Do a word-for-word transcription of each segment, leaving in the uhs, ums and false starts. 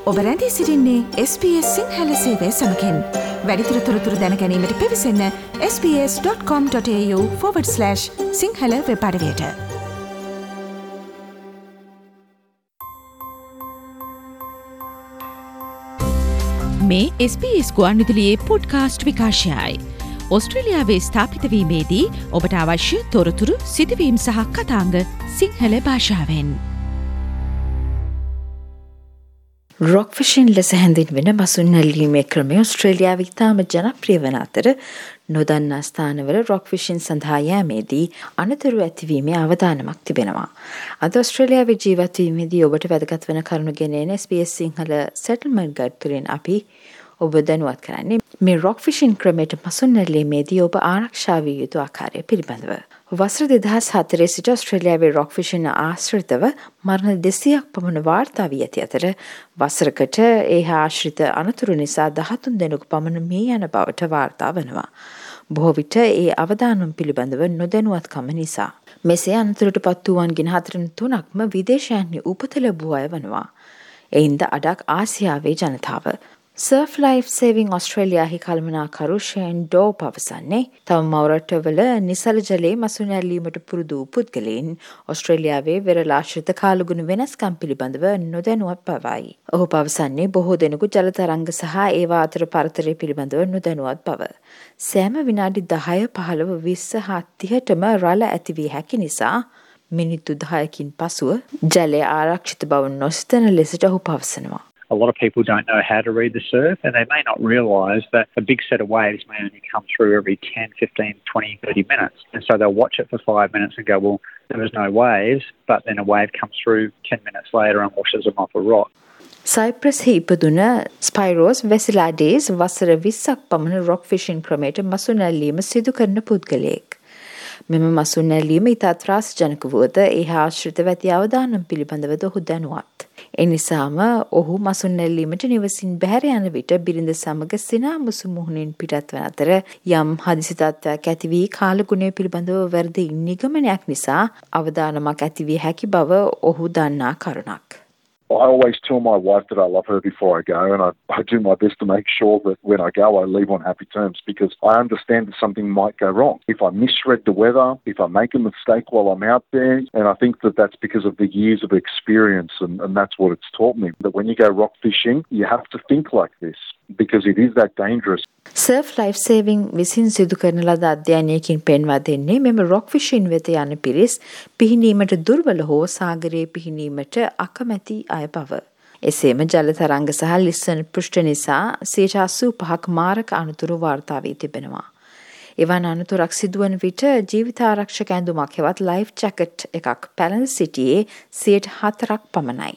ඔබ රැඳී සිටින්නේ එස් බී එස් සිංහල සේවය සමඟින්. වැඩිදුර තොරතුරු දැන ගැනීමට පිවිසන්න S B S dot com dot A U forward slash Sinhala web අඩවියට. මේ එස් බී එස් ගුවන්විදුලියේ පොඩ්කාස්ට් විකාශයයි. ඔස්ට්‍රේලියාවේ ස්ථාපිත වීමේදී ඔබට අවශ්‍ය තොරතුරු සිදුවීම් සහ කතාංග සිංහල භාෂාවෙන්. රොක් ෆිෂින් ලෙස හැඳින්වෙන මසුන් නැල්ලීමේ ක්‍රමය ඔස්ට්‍රේලියාවේ ඉතාම ජනප්‍රිය වන අතර නොදන්නා ස්ථානවල රොක් ෆිෂින් සඳහා යෑමේදී අනතුරු ඇතිවීමේ අවදානමක් තිබෙනවා. අද ඔස්ට්‍රේලියාවේ ජීවත් වීමේදී ඔබට වැදගත් වන කරුණු ගෙනෙන S B S Sinhala settlement guide තුළින් අපි ඔබ දැනුවත් කරන්නේ මේ රොක් ෆිෂින් ක්‍රමයට මසුන් නැල්ලීමේදී ඔබ ආරක්ෂා විය යුතු ආකාරය පිළිබඳව. වසර දෙදහස් හතරේ සිට ඔස්ට්‍රේලියාවේ රොක් ෆිෂින් ආශ්‍රිතව මරණ දෙසීයක් පමණ වාර්තා වී ඇති අතර වසරකට ඒ හා ආශ්‍රිත අනතුරු නිසා දහතුන් දෙනෙකු පමණ මිය යන බවට වාර්තා වනවා. බොහෝ විට ඒ අවදානම් පිළිබඳව නොදැනුවත්කම නිසා. මෙසේ අනතුරට පත් වූවන්ගෙන් හතරෙන් තුනක්ම විදේශයන්හි උපත ලැබූ අය වනවා. එයින්ද අඩක් ආසියාවේ ජනතාව. සර්ෆ් ලයිෆ් සේවිං ඔස්ට්‍රේලියාහි කළමනාකරු ෂේන් ඩෝ පවසන්නේ තම මවරටවල නිසල ජලයේ මසුන් ඇල්ලීමට පුරුදු වූ පුද්ගලයින් ඔස්ට්‍රේලියාවේ වෙරළාශ්‍රිත කාලගුණ වෙනස්කම් පිළිබඳව නොදැනුවත් බවයි. ඔහු පවසන්නේ බොහෝ දෙනෙකු ජල තරංග සහ ඒවා අතර පරතරය පිළිබඳව නොදැනුවත් බව. සෑම විනාඩි දහය පහළව විස්ස හා තිහටම රළ ඇති වී හැකි නිසා මිනිත්තු දහයකින් පසුව ජලය ආරක්ෂිත බව නොසිතන ලෙසට ඔහු පවසනවා. A lot of people don't know how to read the surf, and they may not realise that a big set of waves may only come through every ten, fifteen, twenty, thirty minutes. And so they'll watch it for five minutes and go, well, there was no waves, but then a wave comes through ten minutes later and washes them off a rock. සයිප්‍රස්හි ඉපදුන ස්පයිරෝස් වෙසිලාඩේස් වසර විස්සක් පමණ රොක් fishing ක්‍රමයට මසුන් ඇල්ලීම සිදු කරන පුද්ගලයෙක්. මෙම මසුන් ඇල්ලීම ඉතා ත්‍රාසජනක වුවද ඒ හා ආශ්‍රිතව ඇති අවදානම් පිළිබඳවද ඔහු දැනුවත්. එනිසාම ඔහු මසුන් නැල්ලීමට නිවසින් බැහැර යන විට බිරිඳ සමග සිනාමුසු මුහුණින් පිටත් වන අතර යම් හදිසි තත්ත්වයක් ඇති වී කාලගුණය පිළිබඳව වැරදි නිගමනයක් නිසා අවදානමක් ඇති විය හැකි බව ඔහු දන්නා කරුණක්. I always tell my wife that I love her before I go, and I, I do my best to make sure that when I go, I leave on happy terms, because I understand that something might go wrong. If I misread the weather, if I make a mistake while I'm out there, and I think that that's because of the years of experience, and, and that's what it's taught me. That when you go rock fishing, you have to think like this, because it is that dangerous. Surf life saving විසින් සිදු කරන ලද අධ්‍යයනයකින් පෙන්වා දෙන්නේ මෙම රොක් fishing වෙත යන පිරිස් පිහිනීමට දුර්වල හෝ සාගරයේ පිහිනීමට අකමැති අය බව. එසේම ජල තරංග සහ ලිස්සන පෘෂ්ඨ නිසා සියයට අසූ පහක් මාරක අනතුරු වාර්තා වී තිබෙනවා. එවන් අනතුරක් සිදුවන විට ජීවිත ආරක්ෂක ඇඳුමක් හෙවත් ලයිෆ් ජැකට් එකක් පැළඳ සිටියේ සියයට හතරක් පමණයි.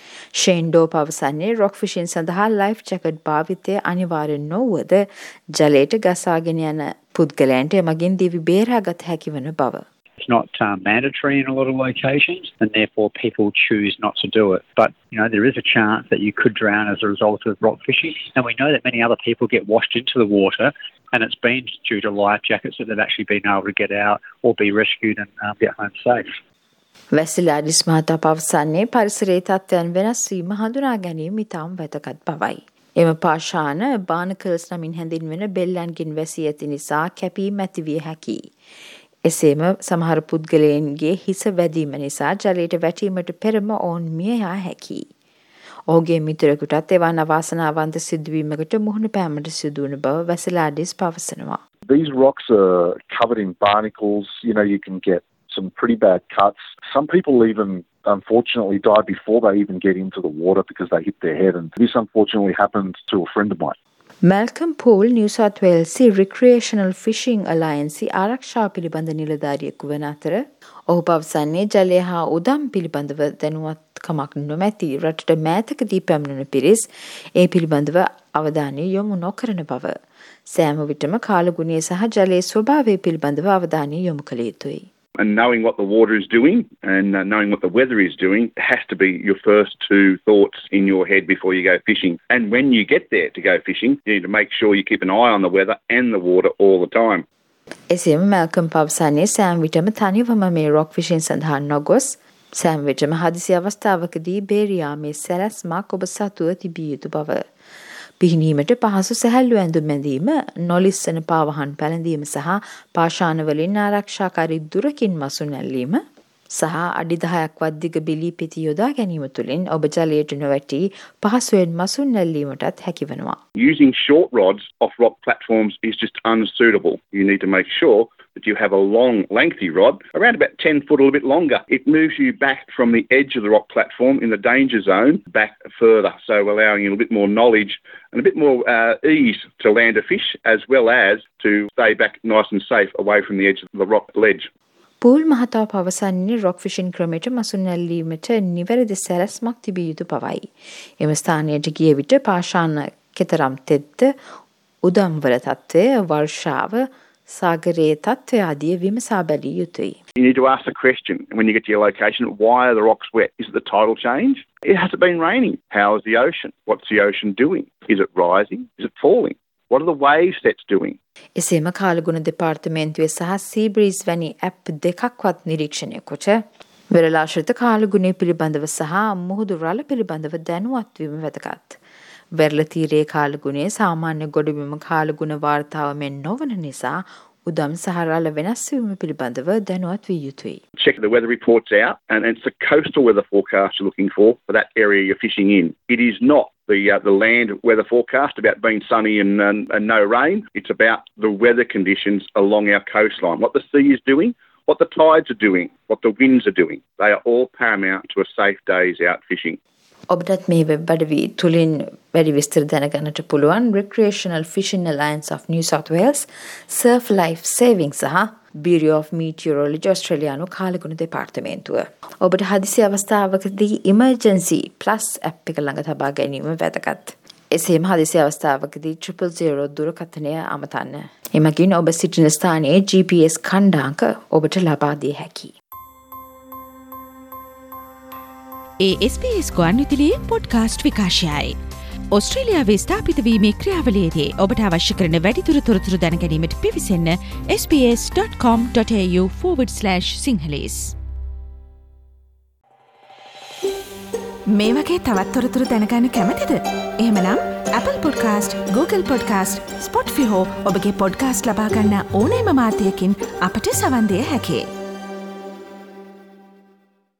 ෂේන්ඩෝ පවසන්නේ රොක් ෆිෂින් සඳහා ලයිෆ් ජැකට් භාවිතය අනිවාර්යෙන් නොවුවද ජලයට ගසාගෙන යන පුද්ගලයන්ට එමගින් දිවි බේරාගත හැකි වන බව. It's not um, mandatory in a lot of locations, and therefore people choose not to do it. But, you know, there is a chance that you could drown as a result of rock fishing. And we know that many other people get washed into the water, and it's been due to life jackets that they've actually been able to get out or be rescued and um, get home safe. වැසිලාඩිස් මහතා පවසන්නේ පරිසරයේ තත්ත්වයන් වෙනස් වීම හඳුනා ගැනීම ඉතාම වැදගත් බවයි. එම පාෂාණ බානකල්ස් නමින් හැඳින්වෙන බෙල්ලන්ගෙන් වැසී ඇති නිසා කැපීම් ඇතිවිය හැකියි. එසේම සමහර පුද්ගලයන්ගේ හිස වැදීම නිසා ජලයට වැටීමට පෙරම ඔවුන් මිය යා හැකියි. ඔහුගේ මිතුරෙකුටත් එවන් අවාසනාවන්ත සිදුවීමකට මුහුණ පෑමට සිදුවන බව වැසිලාඩිස් පවසනවා. These rocks are covered in barnacles. You know, you can get some pretty bad cuts. Some people even unfortunately die before they even get into the water because they hit their head, and this unfortunately happened to a friend of mine. Malcolm Poole New South Wales Recreational Fishing Alliance ආරක්ෂා පිළිබඳ නිලධාරියෙකු වන අතර ඔහු පවසන්නේ ජලය හා උදම් පිළිබඳව දැනුවත්කමක් නොමැති රටට මෑතකදී පැමිණෙන පිරිස් ඒ පිළිබඳව අවධානය යොමු නොකරන බව. සෑම විටම කාලගුණය සහ ජලයේ ස්වභාවය පිළිබඳව අවධානය යොමු කළ යුතුයි. And knowing what the water is doing and uh, knowing what the weather is doing has to be your first two thoughts in your head before you go fishing. And when you get there to go fishing, you need to make sure you keep an eye on the weather and the water all the time. එසේම Malcolm පවසන්නේ සෑම විටම තනිවම මේ රොක් fishing සඳහා නොගොස් සෑම විටම හදිසි අවස්ථාවකදී බේරියාමේ සැලැස්මක් ඔබ සතුව තිබිය යුතු බව. පිහිනීමට පහසු සැහැල්ලු ඇඳුම් ඇඳීම, නොලිස්සන පාවහන් පැළඳීම සහ පාෂාණ වලින් ආරක්ෂාකාරී දුරකින් මසුන් ඇල්ලීම සහ අඩි දහයක් වත් දිග බිලී පෙති යොදා ගැනීම තුළින් ඔබ ජලයට නොවැටි පහසුවෙන් මසුන් ඇල්ලීමටත් හැකිවනවා. Using short rods off rock platforms is just unsuitable. You need to make sure that you have a long, lengthy rod, around about ten foot, a little bit longer. It moves you back from the edge of the rock platform in the danger zone back further, so allowing you a bit more knowledge and a bit more uh, ease to land a fish, as well as to stay back nice and safe away from the edge of the rock ledge. Poole මහතා පවසන්නේ rock fishing ක්‍රමයට මසුන් ඇල්ලීමට නිවැරදි සැලැස්මක් තිබිය යුතු බවයි. එම ස්ථානයට ගිය විට පාෂාණ කෙතරම් තෙත්ද, උදම්වල තත්ත්වය, වර්ෂාව, සාගරයේ තත්ත්වය ආදිය විමසා බැලිය යුතුයි. You need to ask the question when you get to your location, why are the rocks wet? Is it the tidal change? It hasn't been raining. How is the ocean? What's the ocean doing? Is it rising? Is it falling? What are the wave sets doing? එසේම කාලගුණ දෙපාර්තමේන්තුවේ සහ සීබ්‍රීස් වැනි app දෙකක්වත් නිරීක්ෂණය කොට වෙරළාශ්‍රිත කාලගුණය පිළිබඳව සහ මුහුදු රළ පිළිබඳව දැනුවත් වීම වැදගත්. වෙරළ තීරයේ කාලගුණය සාමාන්‍ය ගොඩබිම කාලගුණ වාර්තාව මෙන් නොවන නිසා උදම් සහ රළ වෙනස් වීම පිළිබඳව දැනුවත් විය යුතුයි. Check the weather reports out, and it's the coastal weather forecast you're looking for for that area you're fishing in. It is not the uh, the land weather forecast about being sunny and, and, and no rain. It's about the weather conditions along our coastline, what the sea is doing, what the tides are doing, what the winds are doing. They are all paramount to a safe days out fishing. ඔබටත් මේ web අඩවි තුලින් වැඩි විස්තර දැනගන්නට පුළුවන් Recreational Fishing Alliance of New South Wales, Surf Life Saving සහ Bureau of Meteorology Australiaනු කාලගුණ දෙපාර්තමේන්තුව. ඔබට හදිසි අවස්ථාවකදී Emergency Plus app එක ළඟ තබා ගැනීම වැදගත්. එසේම හදිසි අවස්ථාවකදී triple zero දුරකථනය අමතන්න. එමගින් ඔබ සිටින ස්ථානයේ G P S ඛණ්ඩාංක ඔබට ලබා දිය හැකියි. ඒ එස් බී එස් ගුවන්විදුලියේ පොඩ්කාස්ට් විකාශයයි. ඔස්ට්‍රේලියාවේ ස්ථාපිත වීමේ ක්‍රියාවලියේදී ඔබට අවශ්‍ය කරන වැඩිදුර තොරතුරු දැන ගැනීමට පිවිසෙන්න s b s dot com dot a u forward slash sinhalese. මේ වගේ තවත් තොරතුරු දැනගන්න කැමතිද? එහෙමනම් Apple Podcast, Google Podcast, Spotify හෝ ඔබගේ පොඩ්කාස්ට් ලබා ගන්න ඕනෑම මාධ්‍යයකින් අපට සවන් දිය හැකියි.